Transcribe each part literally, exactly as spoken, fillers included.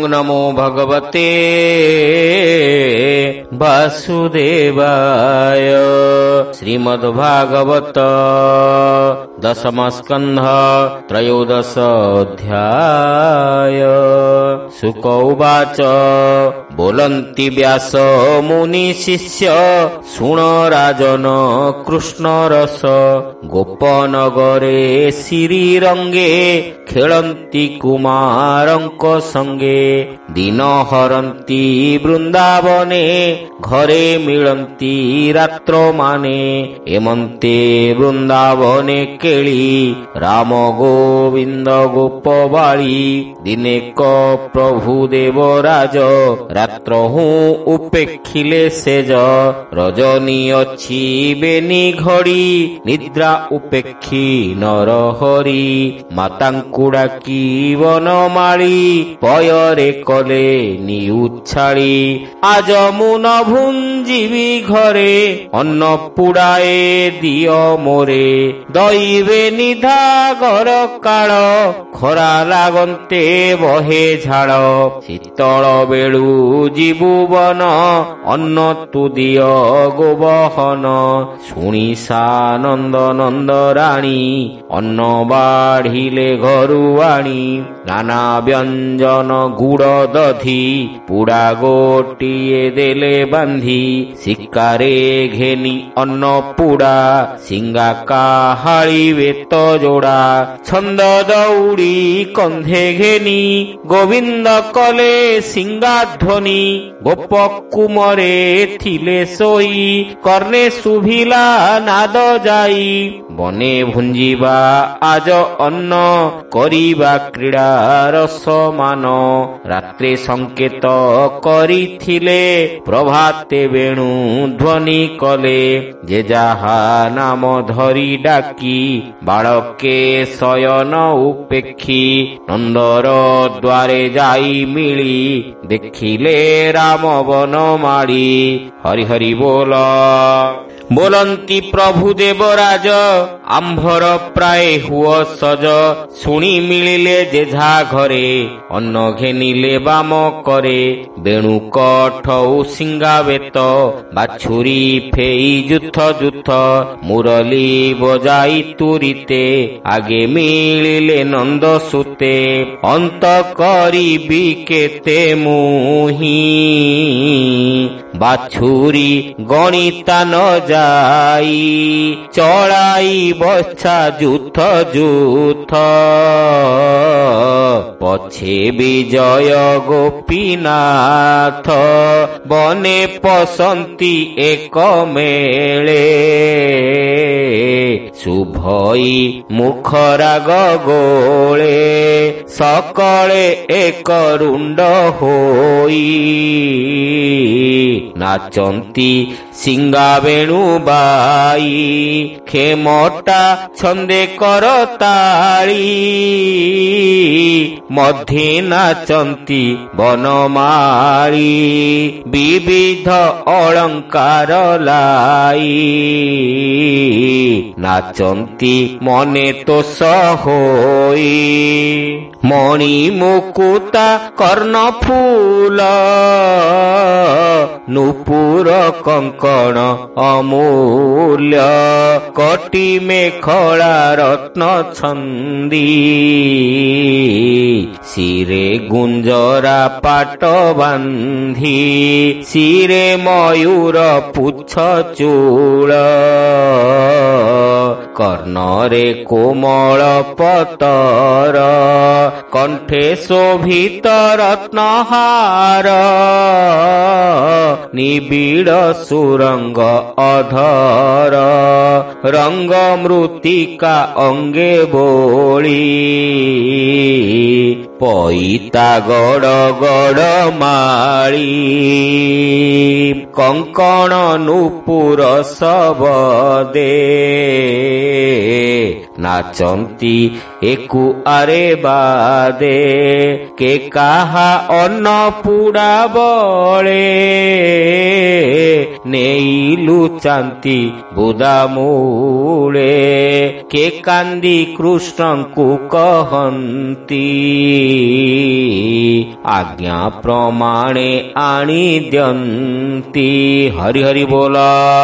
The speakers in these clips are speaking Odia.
नमो भगवते वासुदेवाय। श्रीमद्भागवत दशम स्कंध त्रयोदश अध्याय। शुक उवाच बोलन्ति व्यास मुनि शिष्य शुण राजन कृष्ण रस। गोपनगरे श्रीरंगे खेलन्ति कुमारंक संगे। दिन हरन्ति वृंदावने घरे मिलन्ति रात्र माने। एमन्ते वृंदावने केली राम गोविंद गोपबाळी। दिने क प्रभु देवराज रात्र हूँ उपेक्षिले सेज। रजनी अच्छी बेनी घड़ी निद्रा उपेक्षी नर हरि। मातांकु डाकी वनमाळी पयरे कले निउछाड़ी। आज मु न भुंजीबी घरे अन्न पुड़ाए दियो मोरे। दैवे निधा घर काल खरा लागन्ते बहे झाड़। शीतल बेलू जीवु बन अन्न तु दियो गोबहन। शुणी सानंद नंद राणी अन्न बाढ़िले घरु आणी। नाना व्यंजन गुड़ दधी पुड़ा गोटिए देले बांधी। शिकारे घेनी अन्न पुड़ा सिंगा काहाळी वेत जोड़ा। छंद दौड़ी कंधे घेनी गोविंद कले सिंगा ध्वनि। गोप कुमरे थिले सोई कर्णे सुभिला नाद जाई। बने भुंजीबा आज अन्न करिबा क्रीड़ा रसमान। रात्रे संकेत करिथिले प्रभाते वेणु ध्वनि कले। जे जाहा नाम धरी डाकी बालके शयन उपेक्षी। नंदर द्वारे जाई मिली देखिले राम वनमाळी। हरि हरि बोल। बोलन्ति प्रभु देवराज आंभर प्राय हुओ सज। शुणी मिलिले जेझा घरे अन्न घेनिले बाम करे। बेणु कठौ सिंगा वेत बाछुरी फेई जुथ जुथ। मुरली बजाई तुरिते आगे मिलिले नंद सुते। अंत करिबी केते मुही बाछुरी गणिता न जाई। चढ़ाई बच्छा जुथ जुथ पछे विजय गोपीनाथ। बने पसंती एक मेले शुभई मुखराग गोले। सकले एक रुंड होई नाचंती सिंगा वेणु बाई। खेमटा छंदे करताली मध्य नाचंती बनमाली। विविध अलंकार लाई नाचंती मने तो सहोई। मणि मुकुता कर्ण फूल नुपुर कंकण अमूल्य। कटी मेखला रत्न छंदी सिरे गुंजरा पाट बांधी। सिरे मयूर पुछ चूल कर्णरे कोमल पतर। कंठे शोभित रत्नहार निबिड़ सुरंग अधर। रंग मृतिका अंगे बोली पईता गड़ गड़ माली। कंकण नुपुर सबदे ନାଚନ୍ତି ଏକୁ ଆରେ ବାଦେ କେ କାହା ଅନ୍ନ ପୁଡ଼ା ବଳେ ନେଇ ଲୁଚାନ୍ତି ବୁଦା ମୂଳେ କେ କାନ୍ଦି କୃଷ୍ଣଙ୍କୁ କହନ୍ତି ଆଜ୍ଞା ପ୍ରମାଣେ ଆଣି ଦିଅନ୍ତି। ହରି ହରି ବୋଲ।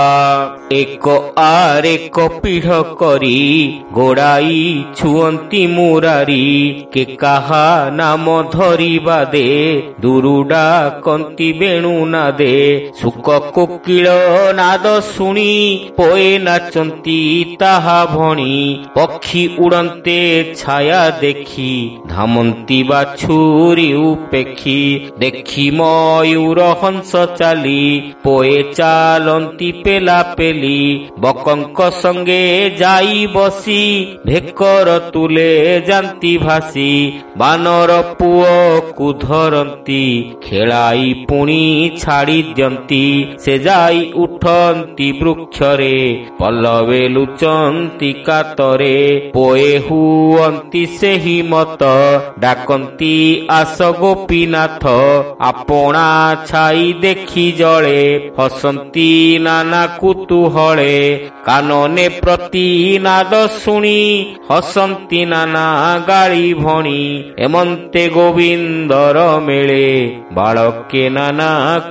ଏକ ଆରେକ ପିଢ଼ କରି ଗୋଡ଼ାଇ ଛୁଅନ୍ତି ମୁରାରି କେ କାହା ନାମ ଧରିବା ଦେ ଦୁରୁଡା କନ୍ତି ବେଣୁ ନାଦେ ସୁକ କୋକିଳ ନାଦ ଶୁଣି ପୋଏ ନାଚନ୍ତି ତାହା ଭଣି ପକ୍ଷୀ ଉଡ଼ନ୍ତେ ଛାୟା ଦେଖି ଧାମନ୍ତି ବାଛୁରୀ ଉପେକ୍ଷୀ ଦେଖି ମୟୂର ହଂସ ଚାଲି ପୋଏ ଚାଲନ୍ତି ପେଲା ପେଲି ବକଙ୍କ ସଙ୍ଗେ ଯାଇ ବସି ଭେକର ତୁଲେ ଯାନ୍ତି ଭାସି ବାନର ପୁଅକୁ ଧରନ୍ତି ଖେଳାଇ ପୁଣି ଛାଡ଼ି ଦିଅନ୍ତି ସେ ଯାଇ ଉଠନ୍ତି ବୃକ୍ଷରେ ପଲ୍ଲବେ ଲୁଚନ୍ତି କାତରେ ପୋଏ ହୁଅନ୍ତି ସେହି ମତ ଡାକନ୍ତି ଆସ ଗୋପୀନାଥ ଆପଣା ଛାଇ ଦେଖି ଜଳେ ହସନ୍ତି ନାନା କୁତୁହଳେ କାନନେ ପ୍ରତି ନାଦ ଶୁଣି ହସନ୍ତି ନାନା ଗାଳି ଭଣି ଏମନ୍ତେ ଗୋବିନ୍ଦର ମେଳେ ବାଳକେ ନାନା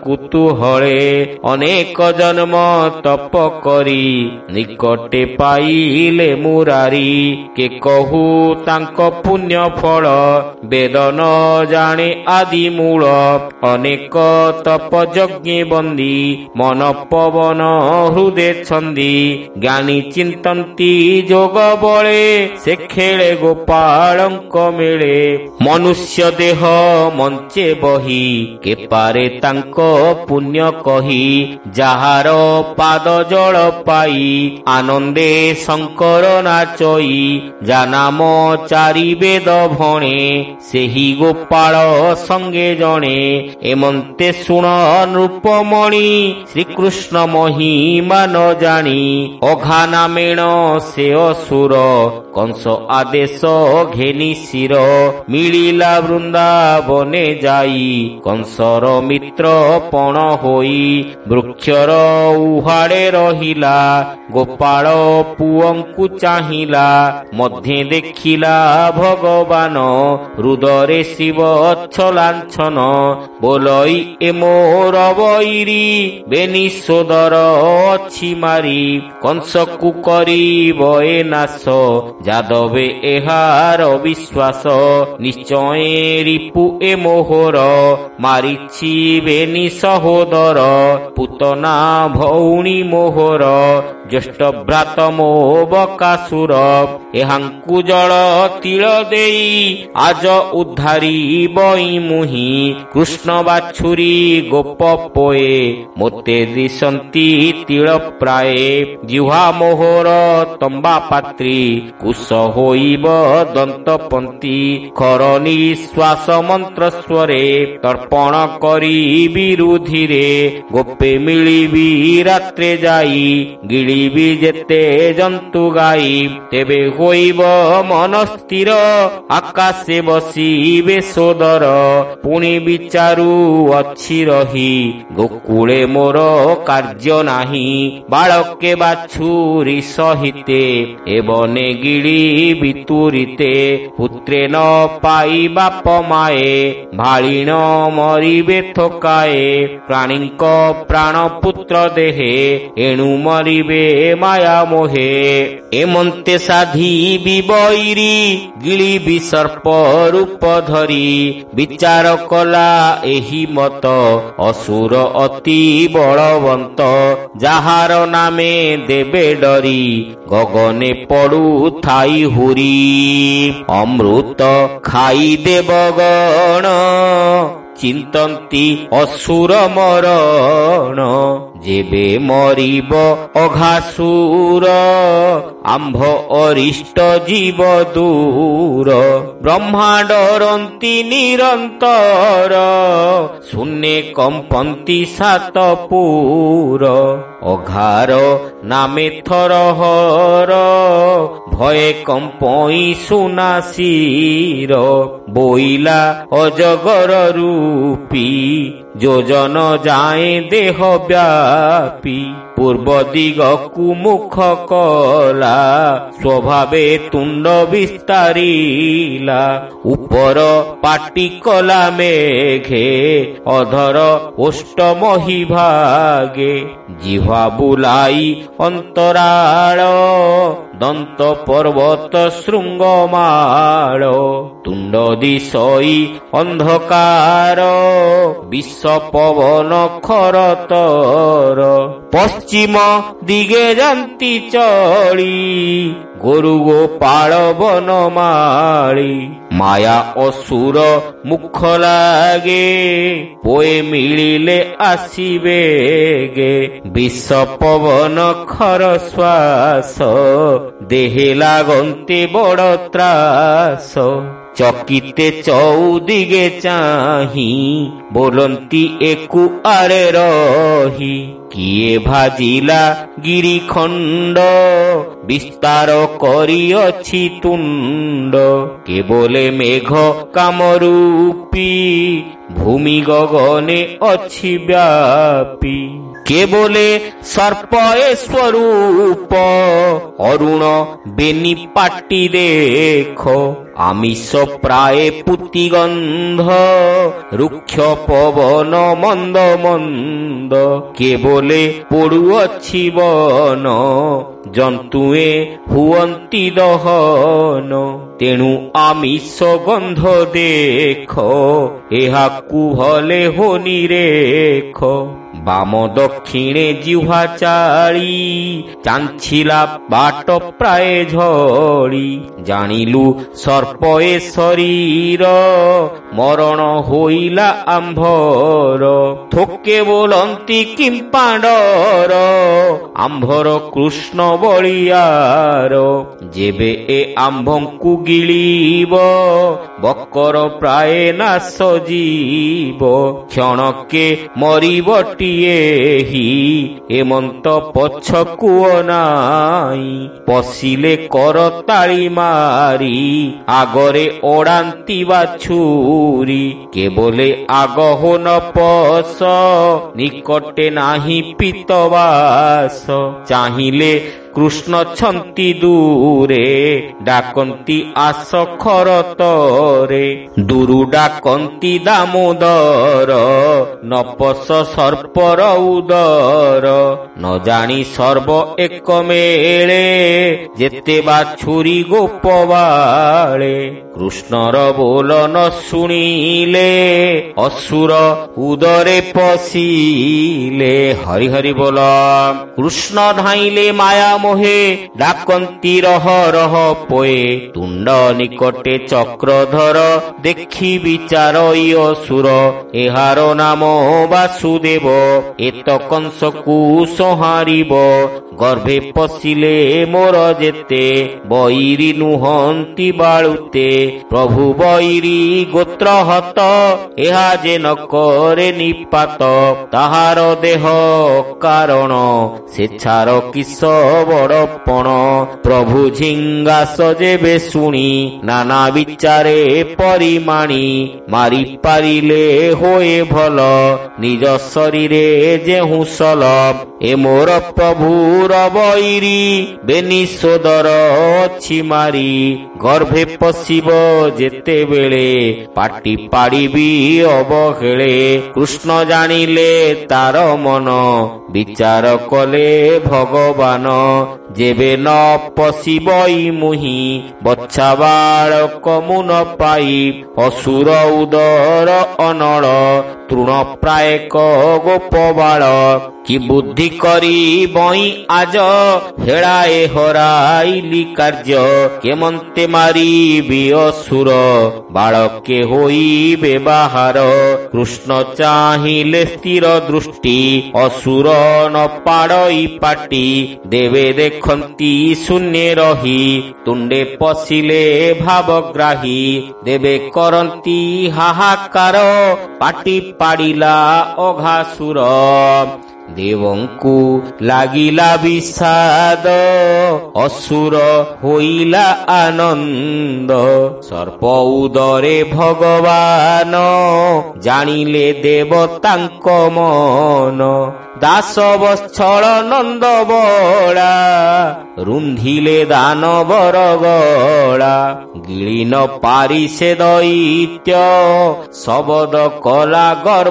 କୁତୁହଳେ ଅନେକ ଜନ୍ମ ତପ କରି ନିକଟେ ପାଇଲେ ମୁରାରି କେ କହୁ ତାଙ୍କ ପୁଣ୍ୟ ଫଳ ବେଦ ନ ଜାଣେ ଆଦି ମୂଳ ଅନେକ ତପ ଯଜ୍ଞେ ବନ୍ଦୀ ମନ ପବନ ହୃଦେ ଛନ୍ଦି ଜ୍ଞାନୀ ଚିନ୍ତନ୍ତି ଯୋଗ ବଳେ ସେ ଖେଳେ ଗୋପାଳଙ୍କ ମେଳେ ମନୁଷ୍ୟ ଦେହ ମଞ୍ଚେ ବହି କେ ପାରେ ତାଙ୍କ ପୁଣ୍ୟ କହି ଯାହାର ପାଦ ଜଳ ପାଇ ଆନନ୍ଦେ ଶଙ୍କର ନାଚଇ ଯା ନାମ ଚାରି ବେଦ ଭଣେ ସେହି ଗୋପାଳ ସଙ୍ଗେ ଜଣେ ଏମନ୍ତେ ଶୁଣ ନୃପମଣି ଶ୍ରୀକୃଷ୍ଣ ମହିମା ନ ଜାଣି ଅଘା ନାମେଣ ସେ ଅସୁର କଂସ ଆଦେଶ ଘେନି ଶିର ମିଳିଲା ବୃନ୍ଦାବନେ ଯାଇ କଂସର ମିତ୍ର ପଣ ହୋଇ ବୃକ୍ଷର ଉହାଡ଼େ ରହିଲା ଗୋପାଳ ପୁଅଙ୍କୁ ଚାହିଁଲା ମଧ୍ୟେ ଦେଖିଲା ଭଗବାନ ହୃଦରେ ଶିବ ଅଚ୍ଛଲାଞ୍ଛନ ବୋଲଇ ଏ ମୋର ବୈରୀ ବେନି ସୋଦର ଅଛି ମାରି କଂସକୁ କରିବ ଏ ନାଶ ଯାଦବେ ଏହାର ବିଶ୍ୱାସ ନିଶ୍ଚୟ ରିପୁ ଏ ମୋହର ମାରିଛି ବେନି ସହୋଦର ପୁତନା ଭଉଣୀ ମୋହର ଜ୍ୟେଷ୍ଠ ଭ୍ରାତ ମୋ ବକାସୁର ଏହାଙ୍କୁ ଜଳ ତିଳ ଦେଇ ଆଜ ଉଦ୍ଧାରି ବଇ ମୁହିଁ କୃଷ୍ଣ ବାଛୁରୀ ଗୋପ ପୋଏ ମୋତେ ଦିଶନ୍ତି ତିଳ ପ୍ରାୟ ଜିହ୍ୱା ମୋହର ତମ୍ବା ପାତ୍ରୀ କୁଶ ହୋଇବ ଦନ୍ତପନ୍ତି ଖର ନିଶ୍ୱାସ ମନ୍ତ୍ର ସ୍ୱରେ ତର୍ପଣ କରି ବିରୁଧିରେ ଗୋପେ ମିଳିବି ରାତ୍ରେ ଯାଇ ଗିଳିବି ଯେତେ ଜନ୍ତୁ ଗାଇ ତେବେ ହୋଇବ ମନ ସ୍ଥିର ଆକାଶେ ବସିବେ ସୋଦର ପୁଣି ବିଚାରୁ ଅଛି ରହି ଗୋକୁଳେ ମୋର କାର୍ଯ୍ୟ ନାହିଁ ବାଳକେ ବାଛୁରୀ ସହିତେ ଏବନେ ଗିଳି ବିତୁରିତେ ପୁତ୍ରେ ନ ପାଇ ବାପ ମାଏ ଭାଳିଣ ମରିବେ ଥୋକାଏ ପ୍ରାଣୀଙ୍କ ପ୍ରାଣ ପୁତ୍ର ଦେହେ ଏଣୁ ମରିବେ ମାୟା ମୋହେ ଏମନ୍ତେ ସାଧି ବିବୈରୀ ଗିଳି ବିସର୍ପ ରୂପ ଧରି ବିଚାର କଲା ଏହି ମତ ଅସୁର ଅତି ବଳବନ୍ତ ଯାହାର ନାମେ ଦେବେ ଡରି ଗଗନେ ପଡୁ ଥାଇ ହୁରି ଅମୃତ ଖାଇ ଦେବଗଣ ଚିନ୍ତନ୍ତି ଅସୁର ମରଣ ଯେବେ ମରିବ ଅଘାସୁର ଆମ୍ଭ ଅରିଷ୍ଟ ଜୀବ ଦୂର। ବ୍ରହ୍ମା ଡରନ୍ତି ନିରନ୍ତର, ଶୂନ୍ୟ କମ୍ପନ୍ତି ସାତ ପୁର। ଅଘାର ନାମେ ଥର ହର, ଭଏ କମ୍ପଇ ସୁନାସିର। ବୋଇଲା ଅଜଗର ରୂପୀ, ଯୋଜନ ଯାଏ ଦେହ ବ୍ୟାପୀ। ପୂର୍ବ ଦିଗକୁ ମୁଖ କଲା, ସ୍ୱଭାବେ ତୁଣ୍ଡ ବିସ୍ତାରିଲା। ଉପର ପାଟି କଲା ମେଘେ, ଅଧର ଓଷ୍ଠ ମହିଭାଗେ। ଜିହ୍ୱା ବୁଲାଇ ଅନ୍ତରାଳ, ଦନ୍ତ ପର୍ବତ ଶୃଙ୍ଗମାଳ। ତୁଣ୍ଡ ଦିଶଇ ଅନ୍ଧକାର, ବିଷ ପବନ ଖରତର। ପଶ୍ଚିମ ଦିଗେ ଯାନ୍ତି ଚଳି, ଗୋରୁ ଗୋପାଳ ବନମାଳି। ମାୟା ଅସୁର ମୁଖ ଲାଗେ, ପୋଏ ମିଳିଲେ ଆସିବେଗେ। ବିଷ ପବନ ଖର ଶ୍ୱାସ, ଦେହେ ଲାଗନ୍ତେ ବଡ଼ ତ୍ରାସ। ଚକିତେ ଚଉଦିଗେ ଚାହିଁ, ବୋଲନ୍ତି ଏକୁ ଆରେ ରହି। କିଏ ଭାଜିଲା ଗିରିଖଣ୍ଡ, ବିସ୍ତାର କରିଅଛି ତୁଣ୍ଡ। କେବଳେ ମେଘ କାମରୂପୀ, ଭୂମି ଗଗନେ ଅଛି ବ୍ୟାପୀ। କେବଳେ ସର୍ପ ଏ ସ୍ୱରୂପ, ଅରୁଣ ବେନି ପାଟି ଦେଖ। ଆମିଷ ପ୍ରାୟ ପୁତି ଗନ୍ଧ, ରୁକ୍ଷ ପବନ ମନ୍ଦ ମନ୍ଦ। କେବଳେ ପୋଡୁଅଛି ବନ, ଜନ୍ତୁଏ ହୁଅନ୍ତି ଦହନ। ତେଣୁ ଆମିଷ ଗନ୍ଧ ଦେଖ, ଏହାକୁ ଭଲେ ହୋନି ରେଖ। ବାମ ଦକ୍ଷିଣେ ଜିହ୍ୱା ଚାଳି, ଚାଞ୍ଚିଲା ବାଟ ପ୍ରାୟ ଝଳି। ଜାଣିଲୁ ସର୍ପ ଏ ଶରୀର, ମରଣ ହୋଇଲା ଆମ୍ଭର। ଥୋକେ ବୋଲନ୍ତି କିମ୍ପାଣ୍ଡର, ଆମ୍ଭର କୃଷ୍ଣ ବଳିୟାର। ଯେବେ ଏ ଆମ୍ଭଙ୍କୁ ଗିଳିବ, ବକର ପ୍ରାୟ ନାଶ ଯିବ। କ୍ଷଣକେ ମରିବଟିଏ ହି, ଏମନ୍ତ ପଛକୁ ଅନାଇ। ପଶିଲେ କରତାଳି ମାରି, ଆଗରେ ଓଡ଼ାନ୍ତି ବାଛୁରୀ। କେବଳେ ଆଗ ହୋନ ପଶ, ନିକଟେ ନାହିଁ ପିତବାସ। ଚାହିଁଲେ କୃଷ୍ଣ ଛନ୍ତି ଦୂରେ, ଡାକନ୍ତି ଆସ ଖରତରେ। ଦୂରୁ ଡାକନ୍ତି ଦାମୋଦର, ନପସ ସର୍ପର ଉଦର। ନ ଜାଣି ସର୍ବ ଏକ ମେଳେ, ଯେତେ ବାଛୁରୀ ଗୋପବାଳେ। କୃଷ୍ଣର ବୋଲ ନ ଶୁଣିଲେ, ଅସୁର ଉଦରେ ପଶିଲେ। ହରି ହରି ବୋଲ। କୃଷ୍ଣ ଧାଇଁଲେ ମାୟା ମୋହେ, ଡାକନ୍ତି ରହ ରହ ପୋଏ। ତୁଣ୍ଡ ନିକଟେ ଚକ୍ରଧର, ଦେଖି ବିଚାର ଇ ଅସୁର। ଏହାର ନାମ ବାସୁଦେବ, ଏତ କଂସକୁ ସଂହାରିବ। ଗର୍ଭେ ପଶିଲେ ମୋର ଯେତେ, ବୈରୀ ନୁହନ୍ତି ବାଳୁତେ। ପ୍ରଭୁ ବୈରୀ ଗୋତ୍ର ହତ, ଏହା ଯେ ନ କରେ ନିପାତ। ତାହାର ଦେହ କାରଣ, ସେଛାର କିସ ବଡ଼ପଣ। ପ୍ରଭୁ ଝିଙ୍ଗାସ ଯେବେ ଶୁଣି, ନାନା ବିଚାରେ ପରିମାଣି। ମାରି ପାରିଲେ ହୋଏ ଭଲ, ନିଜ ଶରୀରେ ଯେହୁଁ ସଲ। ଏ ମୋର ପ୍ରଭୁର ବୈରୀ, ବେନି ସୋଦର ଅଛି ମାରି। ଗର୍ଭେ ପଶିବ ଯେତେବେଳେ, ପାଟି ପାଡ଼ିବି ଅବହେଳେ। କୃଷ୍ଣ ଜାଣିଲେ ତାର ମନ, ବିଚାର କଲେ ଭଗବାନ। ଯେବେ ନ ପଶିବଇ ମୁହିଁ, ବଛା ବାଳକ ମୁନ ପାଇ। ଅସୁର ଉଦର ଅନଳ, ତୃଣ ପ୍ରାୟକ ଗୋପବାଳ। କି ବୁଦ୍ଧି କରି ବଇଁ ଆଜ, ହେଳାଏ ହରାଇଲି କାର୍ଯ୍ୟ। କେମନ୍ତେ ମାରିବି ଅସୁର, ବାଳକେ ହୋଇବେ ବାହାର। କୃଷ୍ଣ ଚାହିଁଲେ ସ୍ଥିର ଦୃଷ୍ଟି, ଅସୁର ନ ପାଡ଼ଇ ପାଟି। ଦେବେ ଦେଖ ଦେଖନ୍ତି ଶୂନ୍ୟ ରହି ତୁଣ୍ଡେ ପଶିଲେ ଭାବଗ୍ରାହୀ ଦେବେ କରନ୍ତି ହାହାକାର ପାଟି ପାଡ଼ିଲା ଅଘାସୁର ଦେବଙ୍କୁ ଲାଗିଲା ବିଷାଦ ଅସୁର ହୋଇଲା ଆନନ୍ଦ ସର୍ପ ଉଦରେ ଭଗବାନ ଜାଣିଲେ ଦେବତାଙ୍କ ମନ ଦାସ ବତ୍ସଳ ନନ୍ଦ ବଳା ରୁନ୍ଧିଲେ ଦାନବର ଗଳା ଗିଳି ନ ପାରି ସେ ଦୈତ୍ୟ ଶବଦ କଲା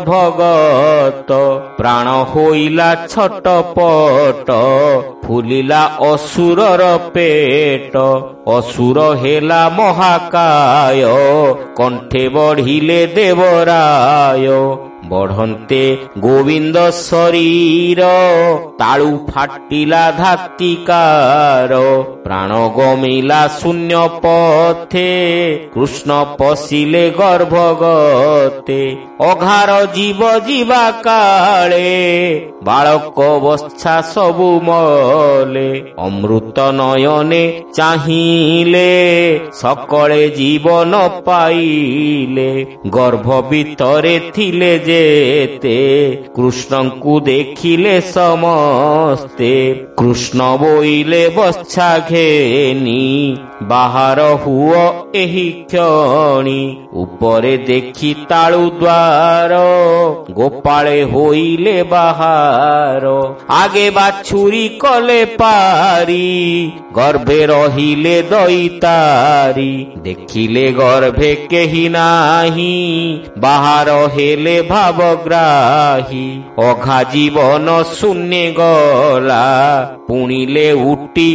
ଗର୍ଭଗତ ପ୍ରାଣ ହୋଇଲା ଛଟପଟ ଫୁଲିଲା ଅସୁରର ପେଟ ଅସୁର ହେଲା ମହାକାୟ କଣ୍ଠେ ବଢିଲେ ଦେବରାୟ ବଢନ୍ତେ ଗୋବିନ୍ଦ ଶରୀର ତାଳୁ ଫାଟିଲା ଧାତିକାର ପ୍ରାଣ ଗମିଲା ଶୂନ୍ୟ ପଥେ କୃଷ୍ଣ ପଶିଲେ ଗର୍ଭଗତେ ଅଘାର ଜୀବ ଯିବା କାଳେ ବାଳକ ବତ୍ସା ସବୁ ମଲେ ଅମୃତ ନୟନେ ଚାହିଁଲେ ସକଳେ ଜୀବନ ପାଇଲେ ଗର୍ଭ ଭିତରେ ଥିଲେ ଯେତେ କୃଷ୍ଣଙ୍କୁ ଦେଖିଲେ ସମସ୍ତେ କୃଷ୍ଣ ବୋଇଲେ ବତ୍ସା ଘେନି ବାହାର ହୁଅ ଏହି କ୍ଷଣି ଉପରେ ଦେଖି ତାଳୁ ଦ୍ୱାର ଗୋପାଳେ ହୋଇଲେ ବାହାର ଆଗେ ବାଛୁରୀ କଲେ ପାରି ଗର୍ଭେ ରହିଲେ ଦଇତାରି ଦେଖିଲେ ଗର୍ଭେ କେହି ନାହିଁ ବାହାର ହେଲେ ଭାବଗ୍ରାହୀ ଅଘା ଜୀବନ ଶୂନ୍ୟ ଗଲା ପୁଣିଲେ ଉଟି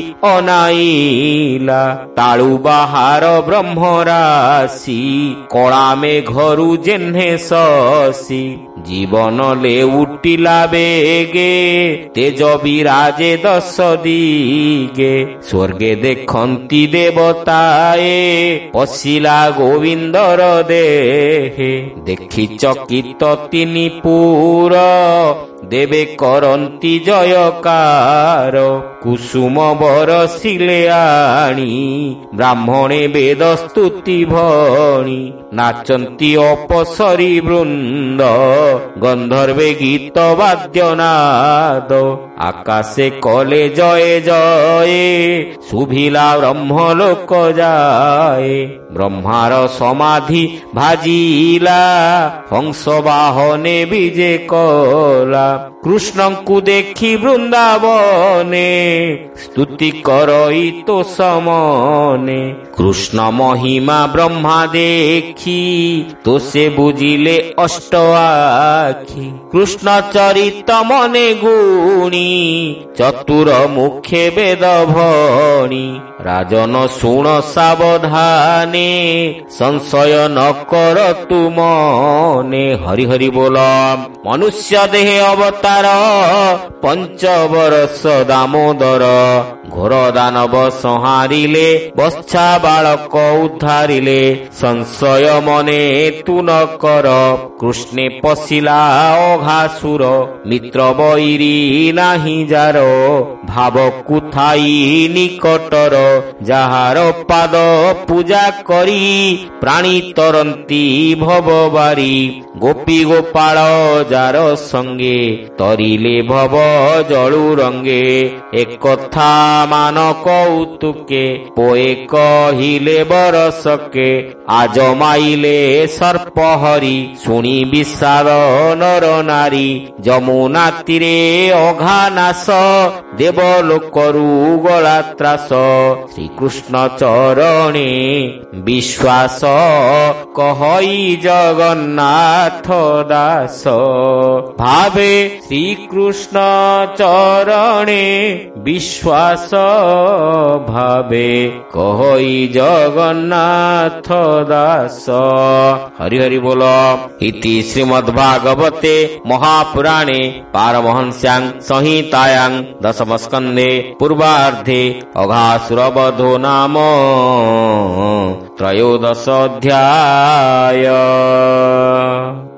ଅନାଇଲା ତାଳୁ ବାହାର ବ୍ରହ୍ମରାଶି କଳା ମେଘରୁ ଯେହ୍ନେ ଶଶି ଜୀବନ ଲେଉଟିଲା ବେଗେ ତେଜ ବିରାଜେ ଦଶ ଦିଗେ ସ୍ୱର୍ଗେ ଦେଖନ୍ତି ଦେବତାଏ ପଶିଲା ଗୋବିନ୍ଦର ଦେହେ ଦେଖି ଚକିତ ତିନି ପୁର ଦେବେ କରନ୍ତି ଜୟକାର କୁସୁମ ବରସିଲେ ଆଣି ବ୍ରାହ୍ମଣେ ବେଦ ସ୍ତୁତି ଭଣି ନାଚନ୍ତି ଅପସରୀ ବୃନ୍ଦ ଗନ୍ଧର୍ବେ ଗୀତ ବାଦ୍ୟନାଦ ଆକାଶେ କଲେ ଜୟ ଜୟ ଶୁଭିଲା ବ୍ରହ୍ମଲୋକ ଯାଏ ବ୍ରହ୍ମାର ସମାଧି ଭାଜିଲା ହଂସ ବାହନେ ବିଜେ କଲା କୃଷ୍ଣଙ୍କୁ ଦେଖି ବୃନ୍ଦାବନେ ସ୍ତୁତି କରଇ ତୋ ସମନେ କୃଷ୍ଣ ମହିମା ବ୍ରହ୍ମା ଦେଖି ତୋ ସେ ବୁଝିଲେ ଅଷ୍ଟ ଆଖି କୃଷ୍ଣ ଚରିତ ମନେ ଗୁଣି ଚତୁର ମୁଖେ ବେଦ ଭଣି ରାଜନ ଶୁଣ ସାବଧାନେ ସଂଶୟ ନ କର ତୁ ମନେ ହରି ହରି ବୋଲ ମନୁଷ୍ୟ ଦେହେ ଅବତାର ପଞ୍ଚ ବରଷ ଦାମୋଦର ଘୋର ଦାନବ ସଂହାରିଲେ ବତ୍ସା ବାଳକ ଉଦ୍ଧାରିଲେ ସଂଶୟ ମନେ ତୁ ନ କର କୃଷ୍ଣେ ପଶିଲା ଅଘାସୁର ମିତ୍ର ବୈରୀ ନାହିଁ ଯାର ଭାବକୁ ଥାଇ ନିକଟର ଯାହାର ପାଦ ପୂଜା କରି ପ୍ରାଣୀ ତରନ୍ତି ଭବବାରୀ ଗୋପୀ ଗୋପାଳ ଯାର ସଙ୍ଗେ ତରିଲେ ଭବ ଜଳୁ ରଙ୍ଗେ ଏକଥା ମାନ କୌତୁକେ ପୋଏ କହିଲେ ବରସକେ ଆଜମାଇଲେ ସର୍ପ ହରି ଶୁଣି ବିଷାଦ ନର ନାରୀ ଯମୁନା ତୀରେ ଅଘା ନାଶ ଦେବଲୋକରୁ ଗଳା ତ୍ରାସ ଶ୍ରୀକୃଷ୍ଣ ଚରଣେ ବିଶ୍ୱାସ କହଇ ଜଗନ୍ନାଥ ଦାସ ଭାବେ ଶ୍ରୀକୃଷ୍ଣ ଚରଣେ ବିଶ୍ୱାସ ଭାବେ କହଇ ଜଗନ୍ନାଥ ଦାସ ହରି ହରି ବୋଲ ଇତି ଶ୍ରୀମଦ୍ ଭାଗବତେ ମହାପୁରାଣେ ପାରମହଂସ୍ୟାଂ ସଂହିତାୟାଂ ଦଶମ ସ୍କନ୍ଧେ ପୂର୍ବାର୍ଧେ ଅଘାସୁର ବଧୋ ନାମ ତ୍ରୟୋଦଶ ଅଧ୍ୟାୟ।